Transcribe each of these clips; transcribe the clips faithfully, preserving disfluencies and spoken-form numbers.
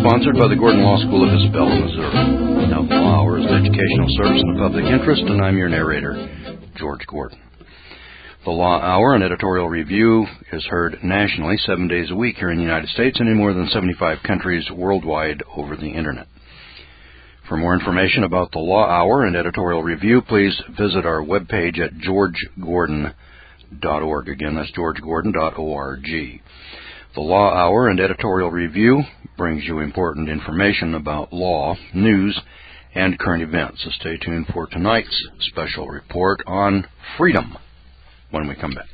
sponsored by the Gordon Law School of Isabella, Missouri. Now, the Law Hour is an educational service in the public interest, and I'm your narrator, George Gordon. The Law Hour, an editorial review, is heard nationally seven days a week here in the United States and in more than seventy-five countries worldwide over the Internet. For more information about the Law Hour and editorial review, please visit our webpage at george gordon dot org. Again, that's george gordon dot org. The Law Hour and editorial review brings you important information about law, news, and current events. So stay tuned for tonight's special report on freedom when we come back.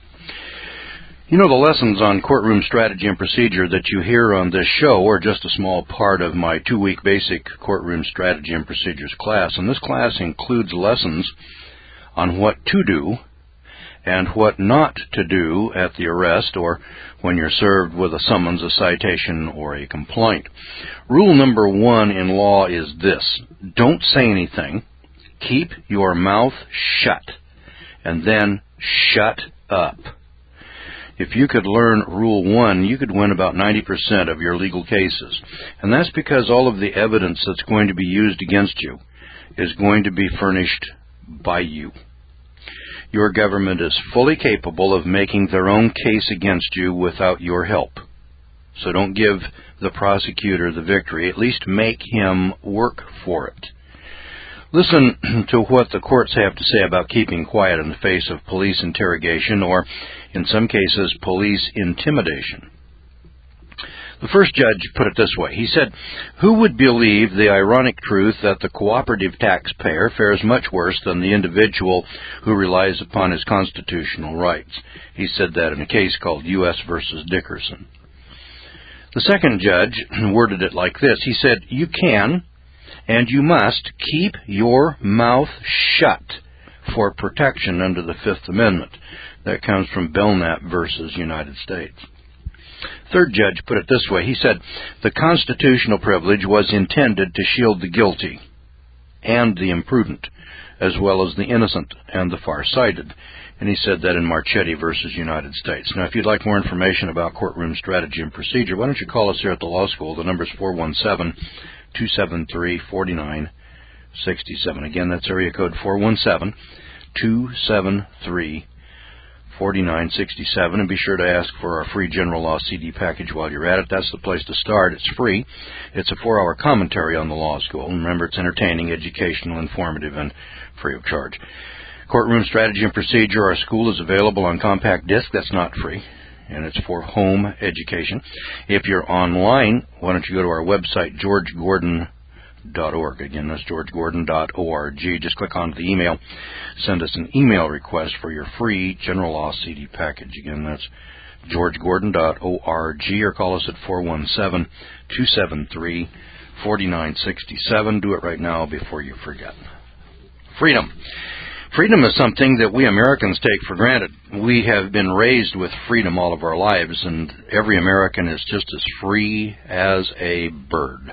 You know, the lessons on courtroom strategy and procedure that you hear on this show are just a small part of my two-week basic courtroom strategy and procedures class, and this class includes lessons on what to do and what not to do at the arrest or when you're served with a summons, a citation, or a complaint. Rule number one in law is this: don't say anything, keep your mouth shut, and then shut up. If you could learn Rule one, you could win about ninety percent of your legal cases. And that's because all of the evidence that's going to be used against you is going to be furnished by you. Your government is fully capable of making their own case against you without your help. So don't give the prosecutor the victory. At least make him work for it. Listen to what the courts have to say about keeping quiet in the face of police interrogation or, in some cases, police intimidation. The first judge put it this way. He said, "Who would believe the ironic truth that the cooperative taxpayer fares much worse than the individual who relies upon his constitutional rights?" He said that in a case called U S versus Dickerson. The second judge worded it like this. He said, "You can and you must keep your mouth shut for protection under the Fifth Amendment." That comes from Belknap versus United States. Third judge put it this way. He said, "The constitutional privilege was intended to shield the guilty and the imprudent, as well as the innocent and the far-sighted." And he said that in Marchetti versus United States. Now, if you'd like more information about courtroom strategy and procedure, why don't you call us here at the law school? The number's four one seven, two seven three, four nine six seven. Again, that's area code four one seven, two seven three, four nine six seven. And be sure to ask for our free general law C D package while you're at it. That's the place to start. It's free. It's a four-hour commentary on the law school. And remember, it's entertaining, educational, informative, and free of charge. Courtroom strategy and procedure. Our school is available on compact disc. That's not free, and it's for home education. If you're online, why don't you go to our website, george gordon dot org. Again, that's george gordon dot org. Just click on the email. Send us an email request for your free general law C D package. Again, that's george gordon dot org, or call us at four one seven, two seven three, four nine six seven. Do it right now before you forget. Freedom. Freedom is something that we Americans take for granted. We have been raised with freedom all of our lives, and every American is just as free as a bird.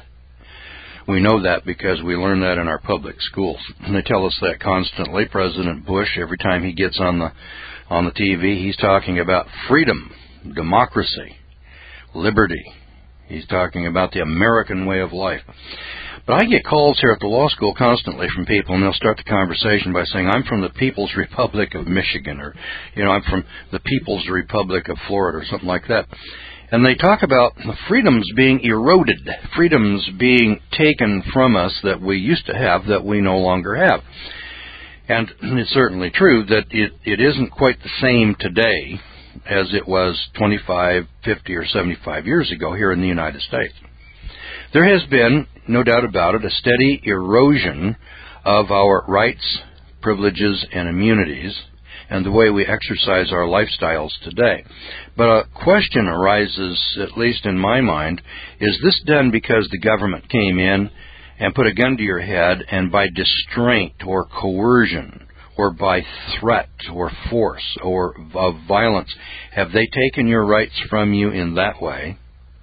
We know that because we learn that in our public schools. And they tell us that constantly. President Bush, every time he gets on the on the T V, he's talking about freedom, democracy, liberty. He's talking about the American way of life. But I get calls here at the law school constantly from people, and they'll start the conversation by saying, "I'm from the People's Republic of Michigan," or, you know, "I'm from the People's Republic of Florida," or something like that. And they talk about the freedoms being eroded, freedoms being taken from us that we used to have that we no longer have. And it's certainly true that it, it isn't quite the same today as it was twenty-five, fifty, or seventy-five years ago here in the United States. There has been, no doubt about it, a steady erosion of our rights, privileges, and immunities, and the way we exercise our lifestyles today. But a question arises, at least in my mind, is this done because the government came in and put a gun to your head, and by distraint or coercion or by threat or force or of violence, have they taken your rights from you in that way?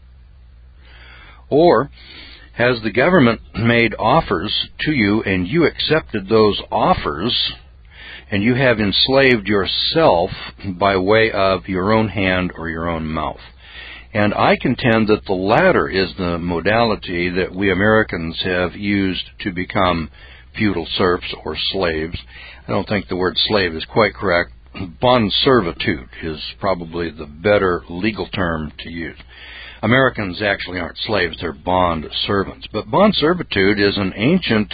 Or has the government made offers to you and you accepted those offers, and you have enslaved yourself by way of your own hand or your own mouth? And I contend that the latter is the modality that we Americans have used to become feudal serfs or slaves. I don't think the word slave is quite correct. Bond servitude is probably the better legal term to use. Americans actually aren't slaves, they're bond servants. But bond servitude is an ancient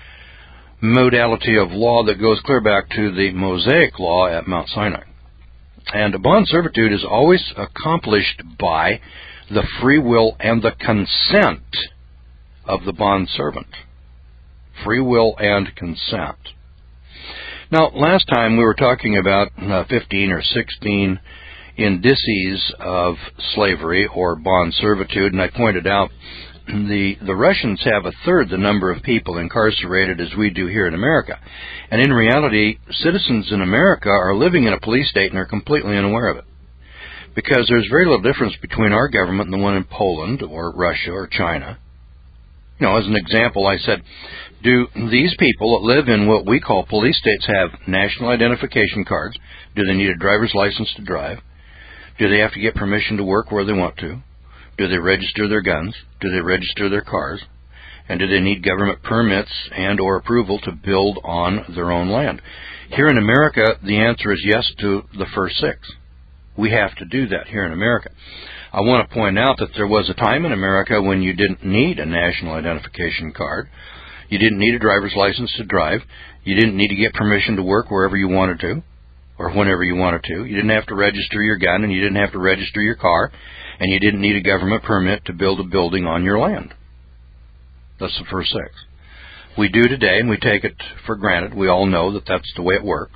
modality of law that goes clear back to the Mosaic law at Mount Sinai. And bond servitude is always accomplished by the free will and the consent of the bond servant. Free will and consent. Now, last time we were talking about uh, fifteen or sixteen indices of slavery or bond servitude, and I pointed out the the Russians have a third the number of people incarcerated as we do here in America. And in reality, citizens in America are living in a police state and are completely unaware of it. Because there's very little difference between our government and the one in Poland or Russia or China. You know, as an example, I said, do these people that live in what we call police states have national identification cards? Do they need a driver's license to drive? Do they have to get permission to work where they want to? Do they register their guns? Do they register their cars? And do they need government permits and or approval to build on their own land? Here in America, the answer is yes to the first six. We have to do that here in America. I want to point out that there was a time in America when you didn't need a national identification card. You didn't need a driver's license to drive. You didn't need to get permission to work wherever you wanted to or whenever you wanted to. You didn't have to register your gun, and you didn't have to register your car, and you didn't need a government permit to build a building on your land. That's the first six. We do today, and we take it for granted. We all know that that's the way it works.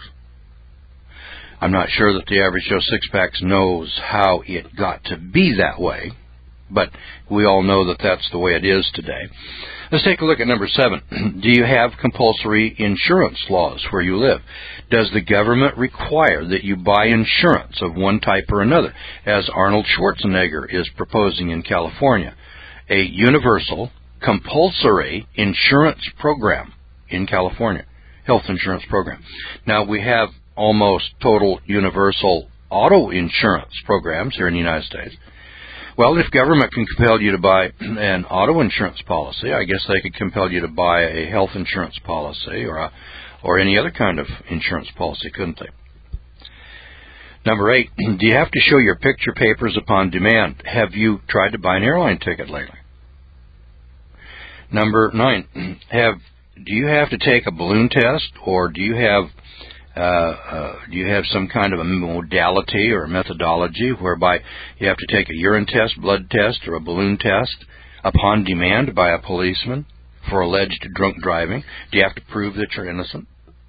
I'm not sure that the average Joe Sixpacks knows how it got to be that way, but we all know that that's the way it is today. Let's take a look at number seven. Do you have compulsory insurance laws where you live? Does the government require that you buy insurance of one type or another, as Arnold Schwarzenegger is proposing in California? A universal, compulsory insurance program in California, health insurance program. Now, we have almost total universal auto insurance programs here in the United States. Well, if government can compel you to buy an auto insurance policy, I guess they could compel you to buy a health insurance policy or a, or any other kind of insurance policy, couldn't they? Number eight, do you have to show your picture papers upon demand? Have you tried to buy an airline ticket lately? Number nine, have do you have to take a balloon test, or do you have Uh, uh, do you have some kind of a modality or a methodology whereby you have to take a urine test, blood test, or a balloon test upon demand by a policeman for alleged drunk driving? Do you have to prove that you're innocent?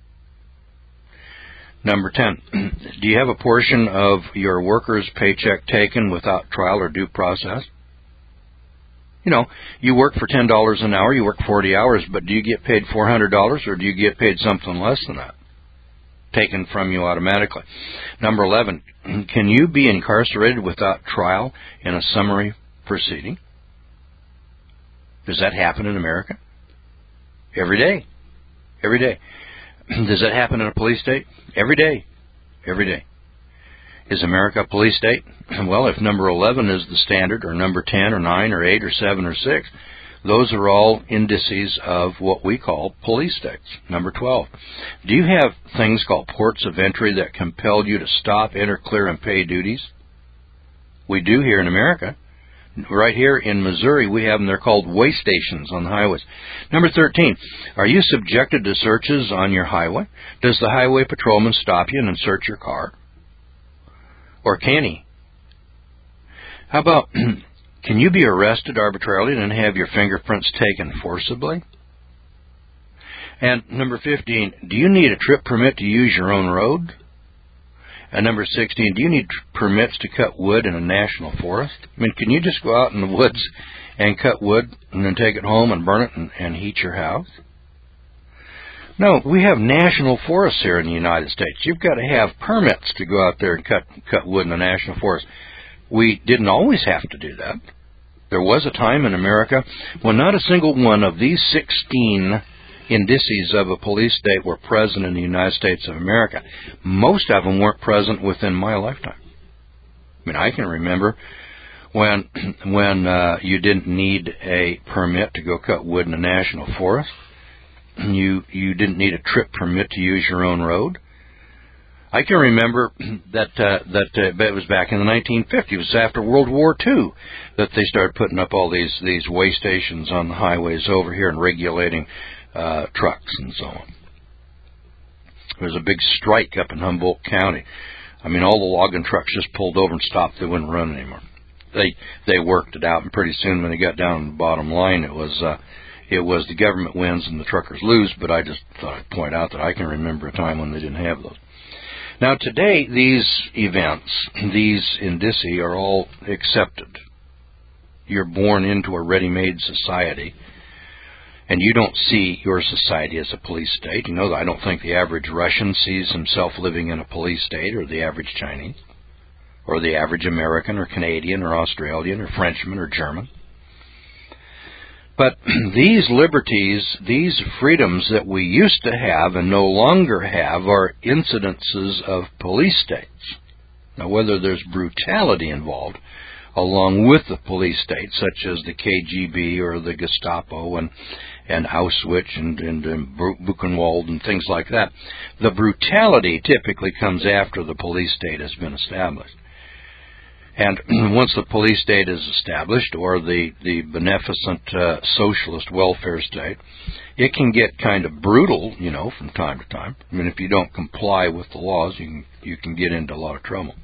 Number ten, do you have a portion of your worker's paycheck taken without trial or due process? You know, you work for ten dollars an hour, you work forty hours, but do you get paid four hundred dollars, or do you get paid something less than that? Taken from you automatically. Number eleven, can you be incarcerated without trial in a summary proceeding? Does that happen in America? Every day. Every day. Does that happen in a police state? Every day. Every day. Is America a police state? Well, if number eleven is the standard, or number ten, or nine, or eight, or seven, or six, those are all indices of what we call police states. Number twelve, do you have things called ports of entry that compel you to stop, enter, clear, and pay duties? We do here in America. Right here in Missouri, we have them. They're called way stations on the highways. Number thirteen, are you subjected to searches on your highway? Does the highway patrolman stop you and search your car? Or can he? How about, can you be arrested arbitrarily and have your fingerprints taken forcibly? And number fifteen, do you need a trip permit to use your own road? And number sixteen, do you need permits to cut wood in a national forest? I mean, can you just go out in the woods and cut wood and then take it home and burn it and, and heat your house? No, we have national forests here in the United States. You've got to have permits to go out there and cut cut wood in the national forest. We didn't always have to do that. There was a time in America when not a single one of these sixteen indices of a police state were present in the United States of America. Most of them weren't present within my lifetime. I mean, I can remember when when uh, you didn't need a permit to go cut wood in a national forest. You you didn't need a trip permit to use your own road. I can remember that uh, that uh, it was back in the nineteen fifties. It was after World War Two that they started putting up all these these way stations on the highways over here and regulating uh, trucks and so on. There was a big strike up in Humboldt County. I mean, all the logging trucks just pulled over and stopped. They wouldn't run anymore. They they worked it out, and pretty soon when they got down to the bottom line, it was uh, it was the government wins and the truckers lose. But I just thought I'd point out that I can remember a time when they didn't have those. Now, today, these events, these indicia, are all accepted. You're born into a ready-made society, and you don't see your society as a police state. You know, I don't think the average Russian sees himself living in a police state, or the average Chinese, or the average American, or Canadian, or Australian, or Frenchman, or German. But these liberties, these freedoms that we used to have and no longer have are incidences of police states. Now, whether there's brutality involved along with the police state, such as the K G B or the Gestapo and, and Auschwitz and, and, and Buchenwald and things like that, the brutality typically comes after the police state has been established. And once the police state is established, or the, the beneficent uh, socialist welfare state, it can get kind of brutal, you know, from time to time. I mean, if you don't comply with the laws, you can, you can get into a lot of trouble.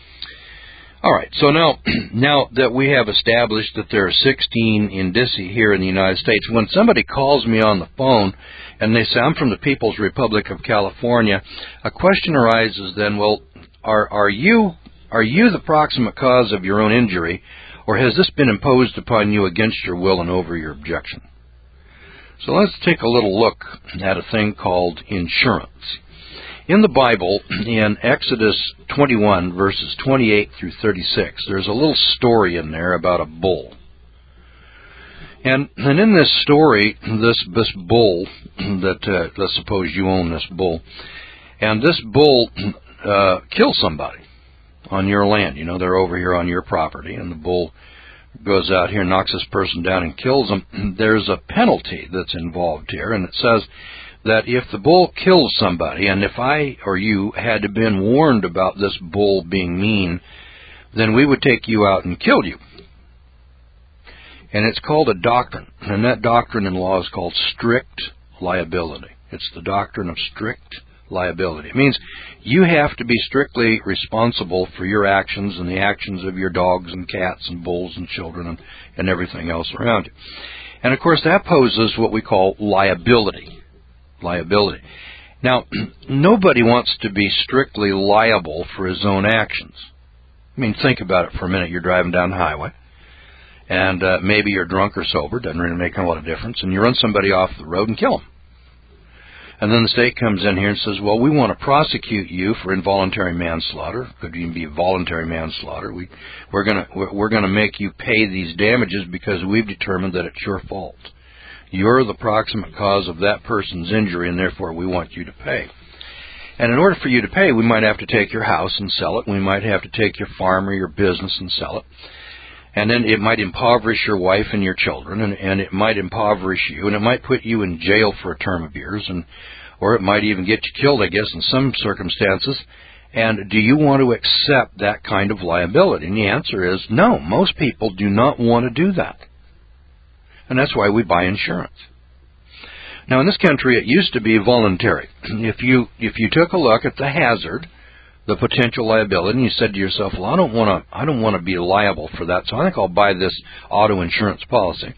All right, so now, now that we have established that there are sixteen indicia here in the United States, when somebody calls me on the phone and they say, I'm from the People's Republic of California, a question arises then, well, are, are you... Are you the proximate cause of your own injury, or has this been imposed upon you against your will and over your objection? So let's take a little look at a thing called insurance. In the Bible, in Exodus twenty-one, verses twenty-eight through thirty-six, there's a little story in there about a bull. And, and in this story, this, this bull, that uh, let's suppose you own this bull, and this bull uh, kills somebody on your land. You know, they're over here on your property, and the bull goes out here, knocks this person down, and kills them. There's a penalty that's involved here, and it says that if the bull kills somebody, and if I or you had been warned about this bull being mean, then we would take you out and kill you. And it's called a doctrine, and that doctrine in law is called strict liability. It's the doctrine of strict liability. It means you have to be strictly responsible for your actions and the actions of your dogs and cats and bulls and children and, and everything else around you. And, of course, that poses what we call liability. Liability. Now, nobody wants to be strictly liable for his own actions. I mean, think about it for a minute. You're driving down the highway, and uh, maybe you're drunk or sober. Doesn't really make a lot of difference. And you run somebody off the road and kill them. And then the state comes in here and says, well, we want to prosecute you for involuntary manslaughter. Could even be voluntary manslaughter. We, we're going to we're going to make you pay these damages because we've determined that it's your fault. You're the proximate cause of that person's injury, and therefore we want you to pay. And in order for you to pay, we might have to take your house and sell it. We might have to take your farm or your business and sell it. And then it might impoverish your wife and your children, and, and it might impoverish you, and it might put you in jail for a term of years, and or it might even get you killed, I guess, in some circumstances. And do you want to accept that kind of liability? And the answer is no. Most people do not want to do that. And that's why we buy insurance. Now, in this country, it used to be voluntary. If you if you took a look at the hazard, the potential liability, and you said to yourself, well, I don't want to I don't want to be liable for that, so I think I'll buy this auto insurance policy.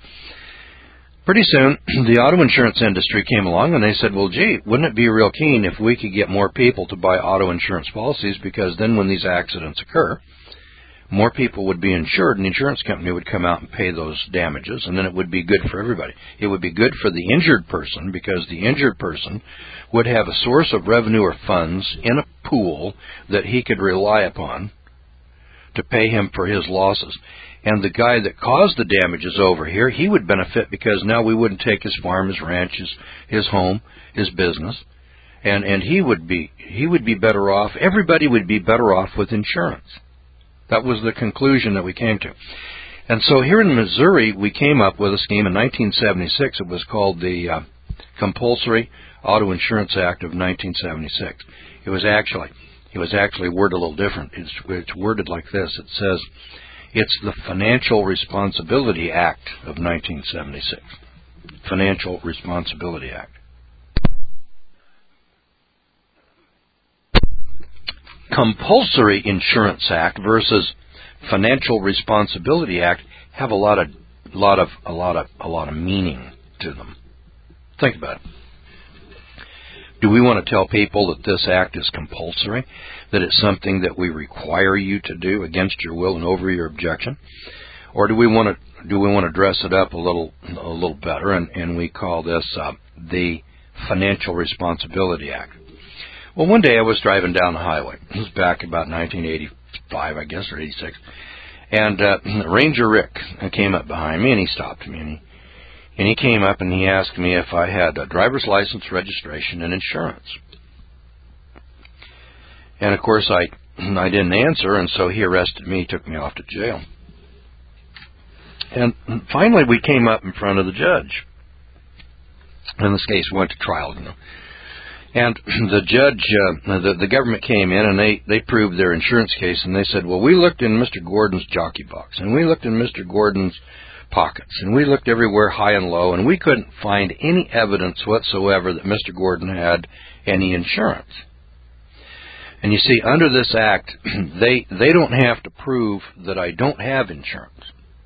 Pretty soon, the auto insurance industry came along, and they said, well, gee, wouldn't it be real keen if we could get more people to buy auto insurance policies, because then when these accidents occur, more people would be insured, and the insurance company would come out and pay those damages, and then it would be good for everybody. It would be good for the injured person, because the injured person would have a source of revenue or funds in a pool that he could rely upon to pay him for his losses. And the guy that caused the damages over here, he would benefit, because now we wouldn't take his farm, his ranch, his, his home, his business, and, and he would be he would be better off. Everybody would be better off with insurance. That was the conclusion that we came to. And so here in Missouri, we came up with a scheme in nineteen seventy-six. It was called the uh, Compulsory Auto Insurance Act of nineteen seventy-six. It was actually, it was actually worded a little different. It's, it's worded like this. It says, it's the Financial Responsibility Act of nineteen seventy-six. Financial Responsibility Act. Compulsory Insurance Act versus Financial Responsibility Act have a lot of, lot of, a lot of, a lot of meaning to them. Think about it. Do we want to tell people that this act is compulsory, that it's something that we require you to do against your will and over your objection, or do we want to do we want to dress it up a little a little better, and, and we call this uh, the Financial Responsibility Act? Well, one day I was driving down the highway. It was back about nineteen eighty-five, I guess, or eighty-six, and uh, Ranger Rick came up behind me and he stopped me and he. And he came up and he asked me if I had a driver's license, registration, and insurance. And, of course, I I didn't answer, and so he arrested me, took me off to jail. And finally we came up in front of the judge. And this case went to trial, you know. And the judge, uh, the, the government came in and they, they proved their insurance case, and they said, well, we looked in Mister Gordon's jockey box, and we looked in Mister Gordon's pockets, and we looked everywhere high and low, and we couldn't find any evidence whatsoever that Mister Gordon had any insurance. And you see, under this act, they they don't have to prove that I don't have insurance.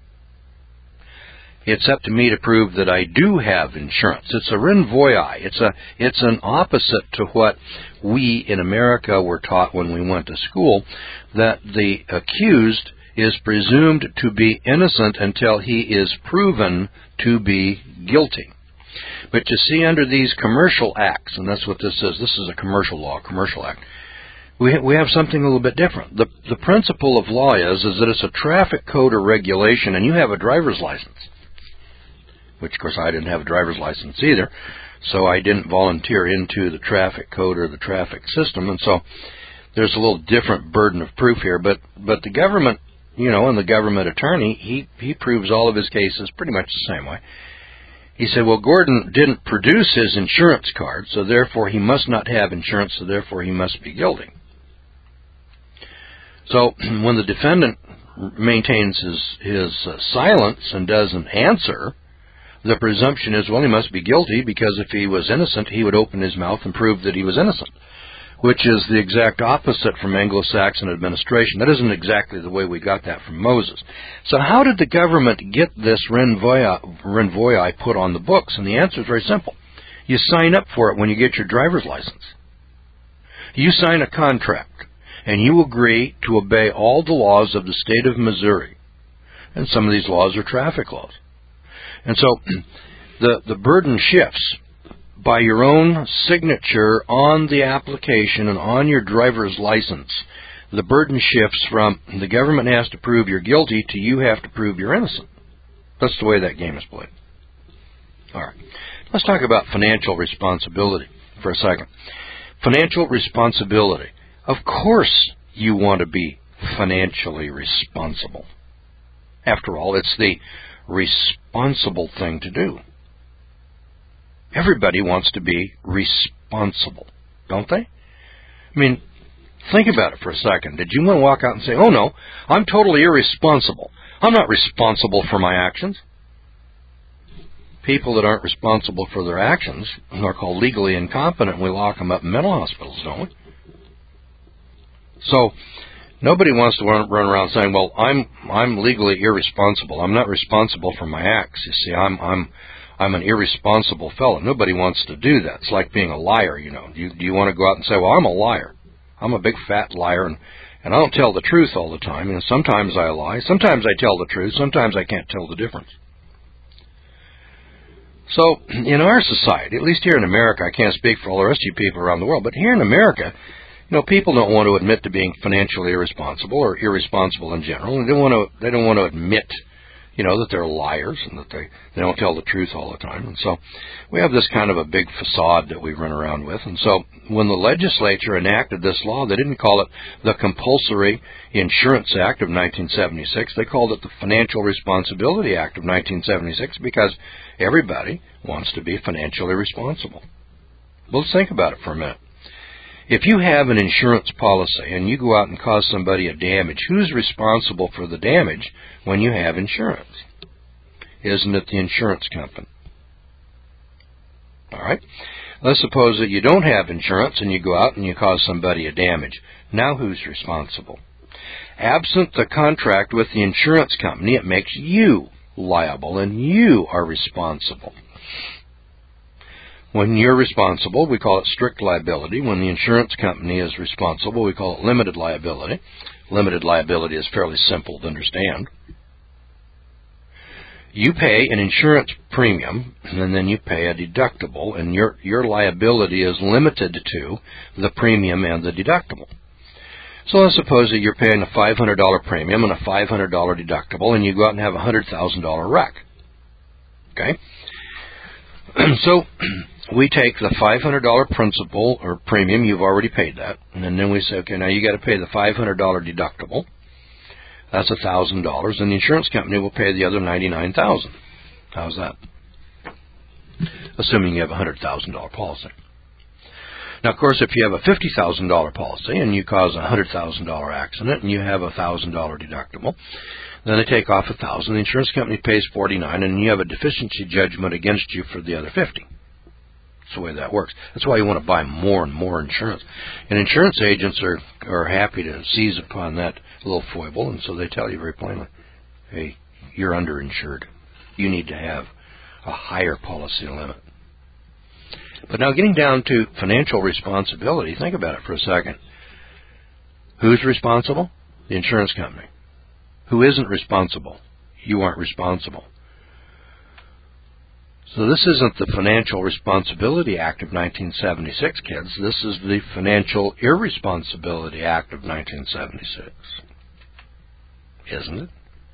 It's up to me to prove that I do have insurance. It's a renvoyai. It's a it's an opposite to what we in America were taught when we went to school, that the accused is presumed to be innocent until he is proven to be guilty. But you see, under these commercial acts, and that's what this is, this is a commercial law, commercial act, we ha- we have something a little bit different. The the principle of law is, is that it's a traffic code or regulation, and you have a driver's license, which, of course, I didn't have a driver's license either, so I didn't volunteer into the traffic code or the traffic system, and so there's a little different burden of proof here, but, but the government, you know, and the government attorney, he, he proves all of his cases pretty much the same way. He said, well, Gordon didn't produce his insurance card, so therefore he must not have insurance, so therefore he must be guilty. So when the defendant maintains his, his uh, silence and doesn't answer, the presumption is, well, he must be guilty, because if he was innocent, he would open his mouth and prove that he was innocent, which is the exact opposite from Anglo-Saxon administration. That isn't exactly the way we got that from Moses. So how did the government get this renvoyai put on the books? And the answer is very simple. You sign up for it when you get your driver's license. You sign a contract, and you agree to obey all the laws of the state of Missouri. And some of these laws are traffic laws. And so the, the burden shifts. By your own signature on the application and on your driver's license, the burden shifts from the government has to prove you're guilty to you have to prove you're innocent. That's the way that game is played. All right. Let's talk about financial responsibility for a second. Financial responsibility. Of course you want to be financially responsible. After all, it's the responsible thing to do. Everybody wants to be responsible, don't they? I mean, think about it for a second. Did you want to walk out and say, oh, no, I'm totally irresponsible. I'm not responsible for my actions. People that aren't responsible for their actions are called legally incompetent. We lock them up in mental hospitals, don't we? So nobody wants to run, run around saying, well, I'm I'm legally irresponsible. I'm not responsible for my acts. You see, I'm I'm I'm an irresponsible fellow. Nobody wants to do that. It's like being a liar, you know. Do you, do you want to go out and say, well, I'm a liar. I'm a big fat liar, and, and I don't tell the truth all the time. You know, sometimes I lie. Sometimes I tell the truth. Sometimes I can't tell the difference. So in our society, at least here in America, I can't speak for all the rest of you people around the world, but here in America, you know, people don't want to admit to being financially irresponsible or irresponsible in general. And they don't want to, they don't want to admit, you know, that they're liars and that they, they don't tell the truth all the time. And so we have this kind of a big facade that we run around with. And so when the legislature enacted this law, they didn't call it the Compulsory Insurance Act of nineteen seventy-six. They called it the Financial Responsibility Act of nineteen seventy-six because everybody wants to be financially responsible. Well, let's think about it for a minute. If you have an insurance policy and you go out and cause somebody a damage, who's responsible for the damage when you have insurance? Isn't it the insurance company? All right? Let's suppose that you don't have insurance and you go out and you cause somebody a damage. Now who's responsible? Absent the contract with the insurance company, it makes you liable and you are responsible. When you're responsible, we call it strict liability. When the insurance company is responsible, we call it limited liability. Limited liability is fairly simple to understand. You pay an insurance premium, and then you pay a deductible, and your, your liability is limited to the premium and the deductible. So let's suppose that you're paying a five hundred dollars premium and a five hundred dollars deductible, and you go out and have a one hundred thousand dollars wreck. Okay? So we take the five hundred dollars principal or premium, you've already paid that, and then we say, okay, now you got to pay the five hundred dollars deductible. That's one thousand dollars, and the insurance company will pay the other ninety-nine thousand dollars. How's that? Assuming you have a one hundred thousand dollars policy. Now, of course, if you have a fifty thousand dollars policy and you cause a one hundred thousand dollars accident and you have a one thousand dollars deductible, then they take off one thousand dollars, the insurance company pays forty-nine dollars, and you have a deficiency judgment against you for the other fifty dollars. That's the way that works. That's why you want to buy more and more insurance. And insurance agents are, are happy to seize upon that little foible, and so they tell you very plainly, hey, you're underinsured. You need to have a higher policy limit. But now getting down to financial responsibility, think about it for a second. Who's responsible? The insurance company. Who isn't responsible? You aren't responsible. So this isn't the Financial Responsibility Act of nineteen seventy-six, kids. This is the Financial Irresponsibility Act of nineteen seventy-six. Isn't it?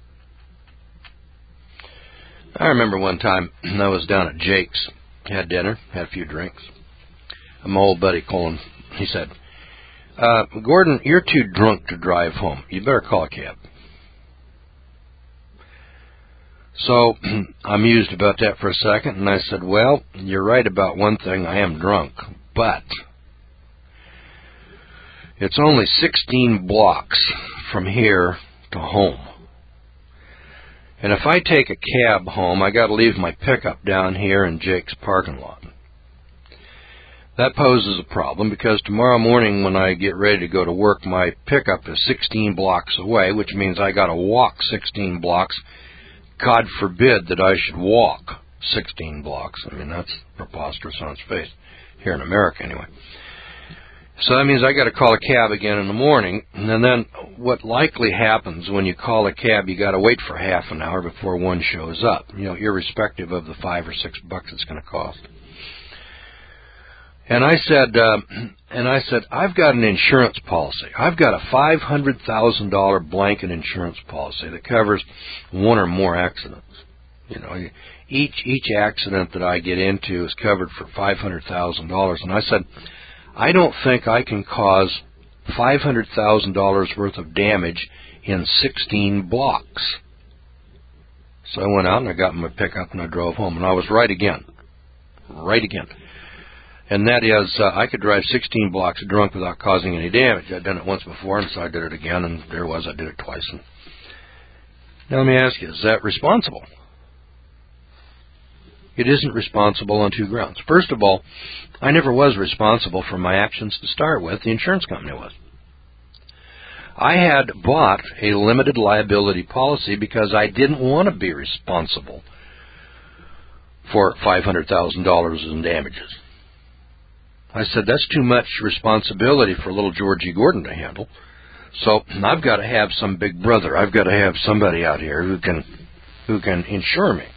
I remember one time I was down at Jake's, had dinner, had a few drinks. And my old buddy Colin, he said, uh, Gordon, you're too drunk to drive home. You better call a cab. So I mused about that for a second, and I said, well, you're right about one thing. I am drunk, but it's only sixteen blocks from here to home. And if I take a cab home, I got to leave my pickup down here in Jake's parking lot. That poses a problem because tomorrow morning when I get ready to go to work, my pickup is sixteen blocks away, which means I got to walk sixteen blocks. God forbid that I should walk sixteen blocks. I mean, that's preposterous on its face, here in America anyway. So that means I got to call a cab again in the morning, and then what likely happens when you call a cab, you got to wait for half an hour before one shows up, you know, irrespective of the five or six bucks it's going to cost. And I said, uh, and I said, I've got an insurance policy. I've got a five hundred thousand dollars blanket insurance policy that covers one or more accidents. You know, each each accident that I get into is covered for five hundred thousand dollars. And I said, I don't think I can cause five hundred thousand dollars worth of damage in sixteen blocks. So I went out and I got in my pickup and I drove home, and I was right again, right again. And that is, uh, I could drive sixteen blocks drunk without causing any damage. I'd done it once before, and so I did it again, and there it was, I did it twice. And now let me ask you, is that responsible? It isn't responsible on two grounds. First of all, I never was responsible for my actions to start with. The insurance company was. I had bought a limited liability policy because I didn't want to be responsible for five hundred thousand dollars in damages. I said, that's too much responsibility for little Georgie Gordon to handle. So I've got to have some big brother. I've got to have somebody out here who can who can insure me,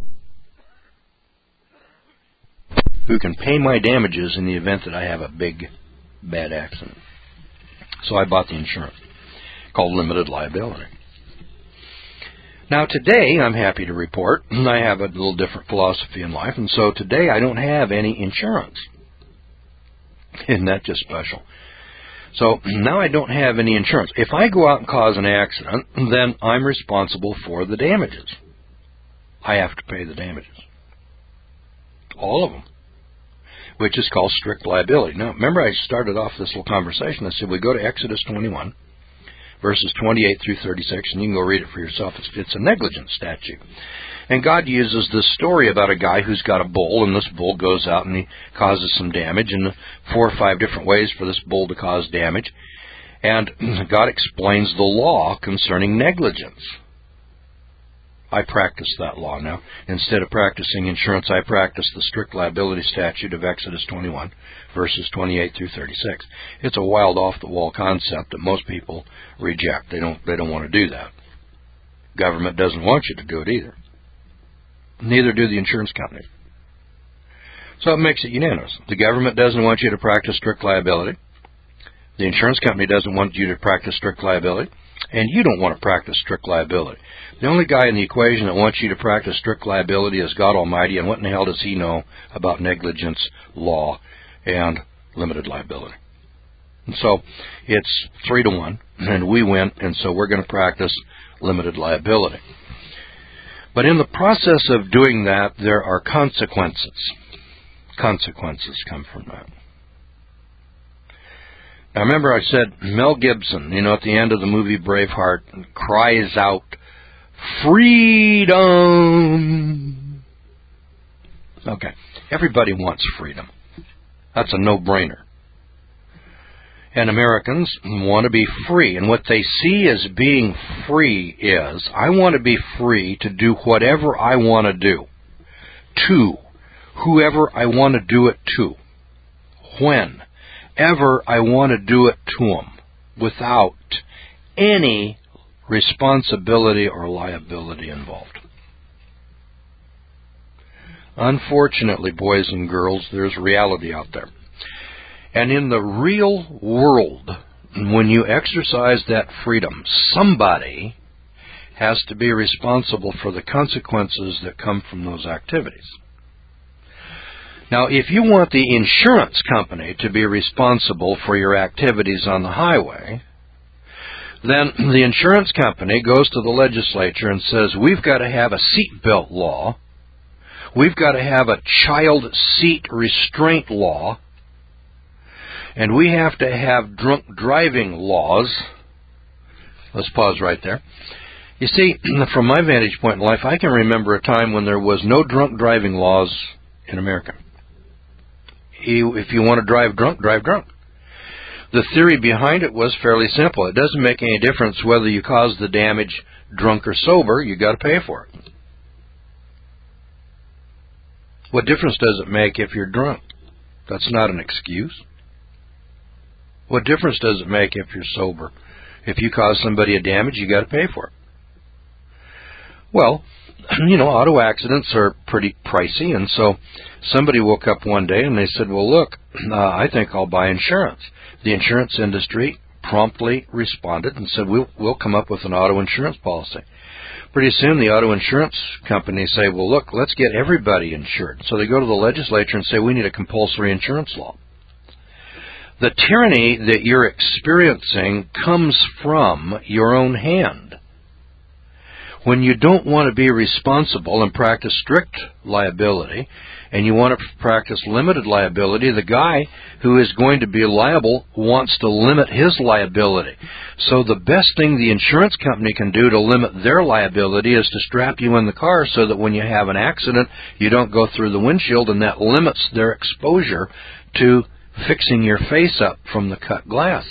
who can pay my damages in the event that I have a big, bad accident. So I bought the insurance called limited liability. Now today, I'm happy to report, I have a little different philosophy in life, and so today I don't have any insurance. Isn't that just special? So now I don't have any insurance. If I go out and cause an accident, then I'm responsible for the damages. I have to pay the damages. All of them. Which is called strict liability. Now, remember I started off this little conversation. I said we go to Exodus twenty-one, verses twenty-eight through thirty-six, and you can go read it for yourself. It's, it's a negligence statute. And God uses this story about a guy who's got a bull, and this bull goes out and he causes some damage, and four or five different ways for this bull to cause damage. And God explains the law concerning negligence. I practice that law now. Instead of practicing insurance, I practice the strict liability statute of Exodus twenty-one, verses twenty-eight through thirty-six. It's a wild, off-the-wall concept that most people reject. They don't, they don't want to do that. Government doesn't want you to do it either. Neither do the insurance companies. So it makes it unanimous. The government doesn't want you to practice strict liability. The insurance company doesn't want you to practice strict liability. And you don't want to practice strict liability. The only guy in the equation that wants you to practice strict liability is God Almighty, and what in the hell does he know about negligence law and limited liability? And so it's three to one, and we win, and so we're going to practice limited liability. But in the process of doing that, there are consequences. Consequences come from that. Now remember I said Mel Gibson, you know, at the end of the movie Braveheart, cries out, freedom! Okay, everybody wants freedom. That's a no-brainer. And Americans want to be free. And what they see as being free is, I want to be free to do whatever I want to do, to whoever I want to do it to, whenever I want to do it to them, without any responsibility or liability involved. Unfortunately, boys and girls, there's reality out there. And in the real world, when you exercise that freedom, somebody has to be responsible for the consequences that come from those activities. Now, if you want the insurance company to be responsible for your activities on the highway, then the insurance company goes to the legislature and says, we've got to have a seatbelt law, we've got to have a child seat restraint law, and we have to have drunk driving laws. Let's pause right there. You see, from my vantage point in life, I can remember a time when there was no drunk driving laws in America. If you want to drive drunk, drive drunk. The theory behind it was fairly simple. It doesn't make any difference whether you cause the damage drunk or sober, you got to pay for it. What difference does it make if you're drunk? That's not an excuse. What difference does it make if you're sober? If you cause somebody a damage, you got to pay for it. Well, you know, auto accidents are pretty pricey, and so somebody woke up one day and they said, well, look, uh, I think I'll buy insurance. The insurance industry promptly responded and said, we'll, we'll come up with an auto insurance policy. Pretty soon the auto insurance companies say, well, look, let's get everybody insured. So they go to the legislature and say, we need a compulsory insurance law. The tyranny that you're experiencing comes from your own hand. When you don't want to be responsible and practice strict liability, and you want to practice limited liability, the guy who is going to be liable wants to limit his liability. So the best thing the insurance company can do to limit their liability is to strap you in the car so that when you have an accident, you don't go through the windshield, and that limits their exposure to fixing your face up from the cut glass.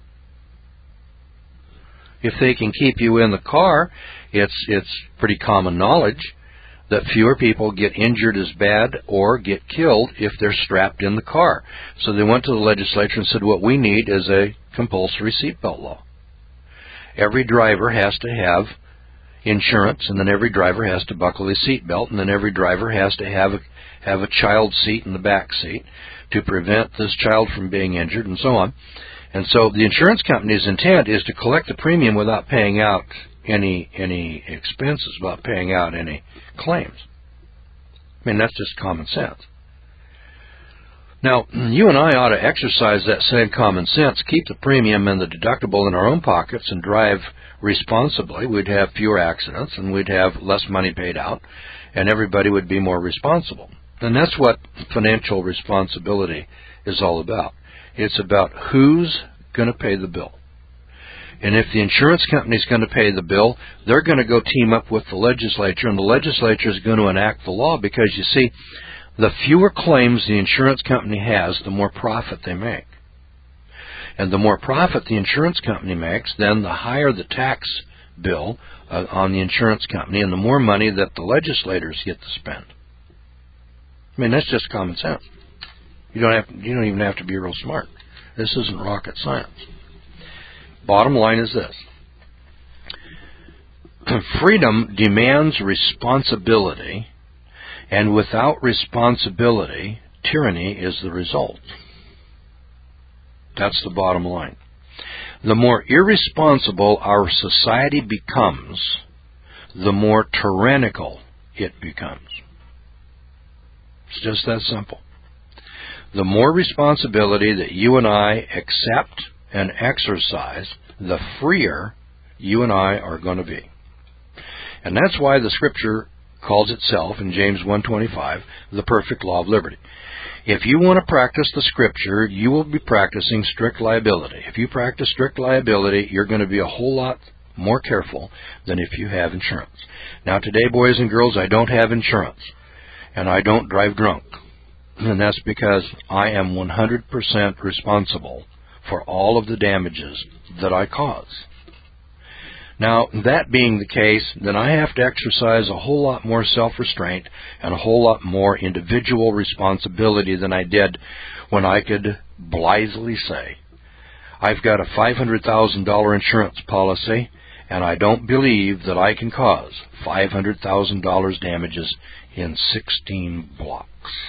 If they can keep you in the car, it's it's pretty common knowledge that fewer people get injured as bad or get killed if they're strapped in the car. So they went to the legislature and said, what we need is a compulsory seatbelt law. Every driver has to have insurance, and then every driver has to buckle his seatbelt, and then every driver has to have a, have a child seat in the back seat to prevent this child from being injured, and so on. And so the insurance company's intent is to collect the premium without paying out any any expenses, about paying out any claims. I mean, that's just common sense. Now, you and I ought to exercise that same common sense, keep the premium and the deductible in our own pockets, and drive responsibly. We'd have fewer accidents, and we'd have less money paid out, and everybody would be more responsible. And that's what financial responsibility is all about. It's about who's going to pay the bill. And if the insurance company is going to pay the bill, they're going to go team up with the legislature, and the legislature is going to enact the law, because, you see, the fewer claims the insurance company has, the more profit they make. And the more profit the insurance company makes, then the higher the tax bill uh, on the insurance company, and the more money that the legislators get to spend. I mean, that's just common sense. You don't have, you don't even have to be real smart. This isn't rocket science. Bottom line is this. Freedom demands responsibility, and without responsibility, tyranny is the result. That's the bottom line. The more irresponsible our society becomes, the more tyrannical it becomes. It's just that simple. The more responsibility that you and I accept and exercise, the freer you and I are going to be. And that's why the Scripture calls itself, in James one twenty-five, the perfect law of liberty. If you want to practice the Scripture, you will be practicing strict liability. If you practice strict liability, you're going to be a whole lot more careful than if you have insurance. Now, today, boys and girls, I don't have insurance, and I don't drive drunk. And that's because I am one hundred percent responsible for all of the damages that I cause. Now, that being the case, then I have to exercise a whole lot more self-restraint and a whole lot more individual responsibility than I did when I could blithely say, I've got a five hundred thousand dollars insurance policy, and I don't believe that I can cause five hundred thousand dollars damages in sixteen blocks.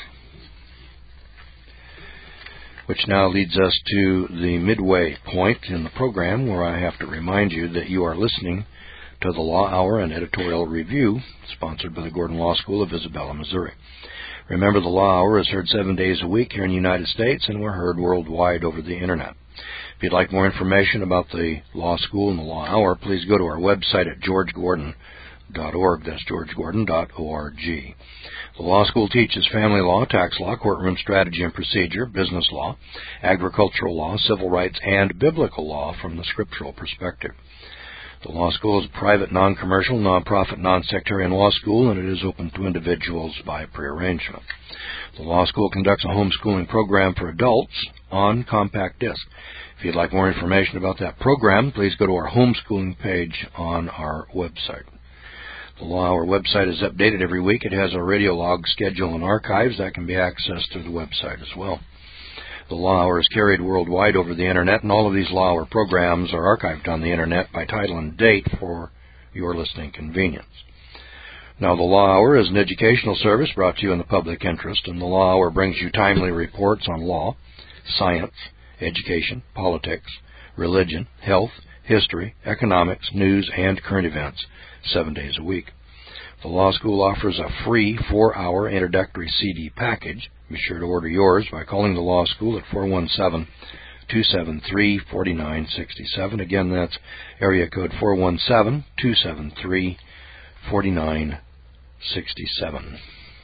Which now leads us to the midway point in the program, where I have to remind you that you are listening to the Law Hour and Editorial Review, sponsored by the Gordon Law School of Isabella, Missouri. Remember, the Law Hour is heard seven days a week here in the United States, and we're heard worldwide over the Internet. If you'd like more information about the Law School and the Law Hour, please go to our website at george gordon dot org. That's george gordon dot org. The law school teaches family law, tax law, courtroom strategy and procedure, business law, agricultural law, civil rights, and biblical law from the scriptural perspective. The law school is a private, non-commercial, non-profit, non-sectarian law school, and it is open to individuals by prearrangement. The law school conducts a homeschooling program for adults on compact disc. If you'd like more information about that program, please go to our homeschooling page on our website. The Law Hour website is updated every week. It has a radio log schedule and archives that can be accessed through the website as well. The Law Hour is carried worldwide over the Internet, and all of these Law Hour programs are archived on the Internet by title and date for your listening convenience. Now, the Law Hour is an educational service brought to you in the public interest, and the Law Hour brings you timely reports on law, science, education, politics, religion, health, history, economics, news, and current events seven days a week. The Law School offers a free four-hour introductory C D package. Be sure to order yours by calling the Law School at four one seven, two seven three, four nine six seven. Again, that's area code four one seven, two seven three, four nine six seven.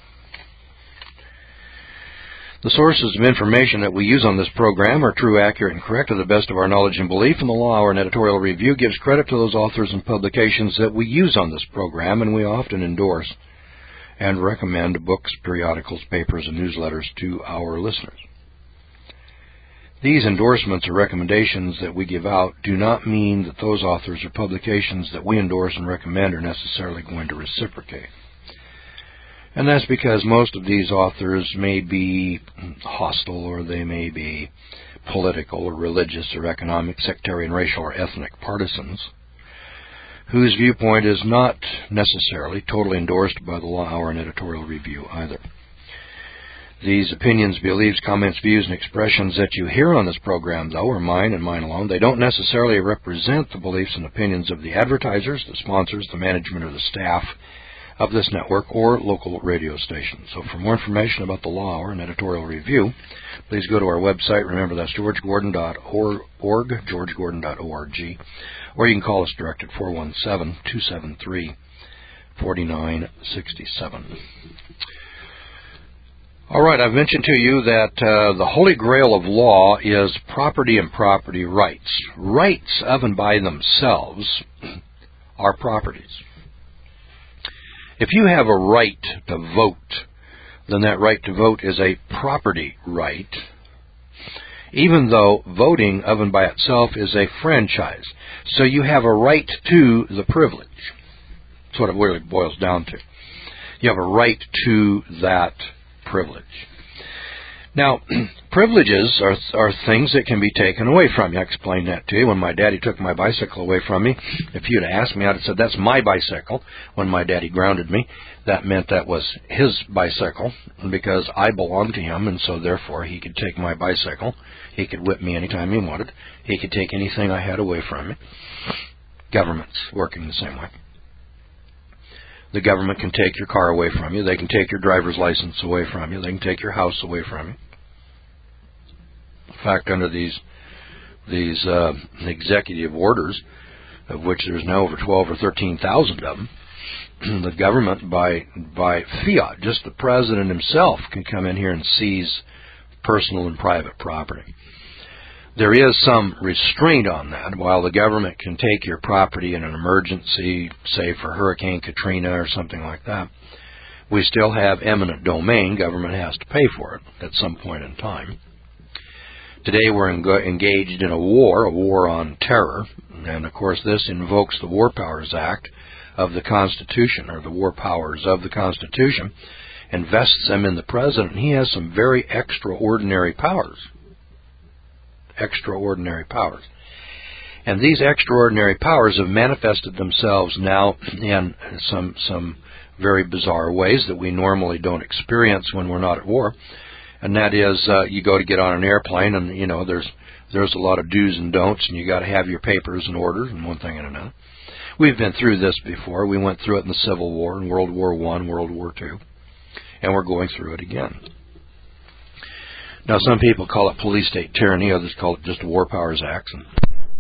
The sources of information that we use on this program are true, accurate, and correct to the best of our knowledge and belief, and the Law Hour and Editorial Review gives credit to those authors and publications that we use on this program, and we often endorse and recommend books, periodicals, papers, and newsletters to our listeners. These endorsements or recommendations that we give out do not mean that those authors or publications that we endorse and recommend are necessarily going to reciprocate. And that's because most of these authors may be hostile, or they may be political or religious or economic, sectarian, racial, or ethnic partisans, whose viewpoint is not necessarily totally endorsed by the Law Hour and Editorial Review either. These opinions, beliefs, comments, views, and expressions that you hear on this program, though, are mine and mine alone. They don't necessarily represent the beliefs and opinions of the advertisers, the sponsors, the management, or the staff of this network or local radio station. So for more information about the Law Hour and editorial review, please go to our website. Remember, that's george gordon dot org, george gordon dot org, or you can call us direct at four one seven, two seven three, four nine six seven. All right, I've mentioned to you that uh, the holy grail of law is property and property rights. Rights of and by themselves are properties. If you have a right to vote, then that right to vote is a property right, even though voting of and by itself is a franchise. So you have a right to the privilege. That's what it really boils down to. You have a right to that privilege. Now, privileges are are things that can be taken away from you. I explained that to you. When my daddy took my bicycle away from me, if you'd asked me, I'd have said, that's my bicycle. When my daddy grounded me, that meant that was his bicycle because I belonged to him, and so therefore he could take my bicycle. He could whip me anytime he wanted. He could take anything I had away from me. Government's working the same way. The government can take your car away from you. They can take your driver's license away from you. They can take your house away from you. In fact, under these these uh, executive orders, of which there's now over twelve or thirteen thousand of them, the government, by by fiat, just the president himself, can come in here and seize personal and private property. There is some restraint on that. While the government can take your property in an emergency, say for Hurricane Katrina or something like that, we still have eminent domain. Government has to pay for it at some point in time. Today we're engaged in a war, a war on terror, and of course this invokes the War Powers Act of the Constitution, or the War Powers of the Constitution, and vests them in the President. He has some very extraordinary powers. Extraordinary powers. And these extraordinary powers have manifested themselves now in some some very bizarre ways that we normally don't experience when we're not at war. And that is, uh, you go to get on an airplane, and you know there's there's a lot of do's and don'ts, and you got to have your papers and orders and one thing and another. We've been through this before. We went through it in the Civil War, in World War One, World War Two, and we're going through it again. Now, some people call it police state tyranny. Others call it just War Powers Acts. And